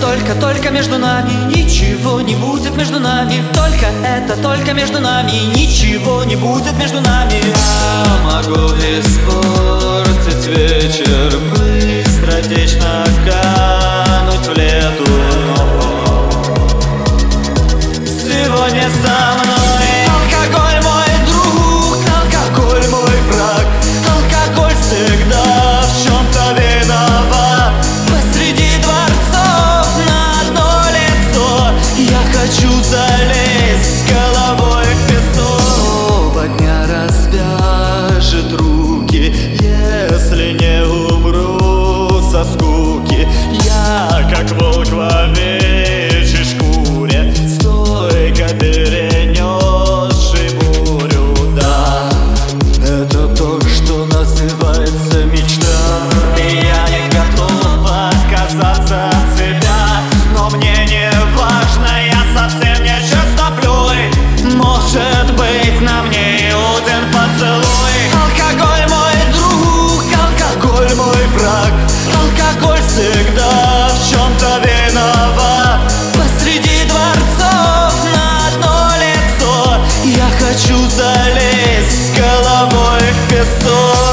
только между нами. Ничего не будет между нами. Только между нами. Ничего не будет между нами. Я могу испортить вечер, быстротечно кануть в лету. Сегодня со мной алкоголь мой друг, алкоголь мой враг. Алкоголь всегда в чем-то виноват. Посреди дворцов на одно лицо я хочу залезть с головой в песок. Оба дня развяжет руки, если не умру со скуки. Я как волк в овечьей шкуре, стойко перенесший бурю. Да, это то, что называется мечта. И я не готов отказаться от себя, но мне не важно, я совсем не чистоплюй. Может быть, на мне Иудин поцелуй. Алкоголь мой друг, алкоголь мой враг. Алкоголь всегда в чем-то виноват. Посреди дворцов на одно лицо я хочу залезть с головой в песок.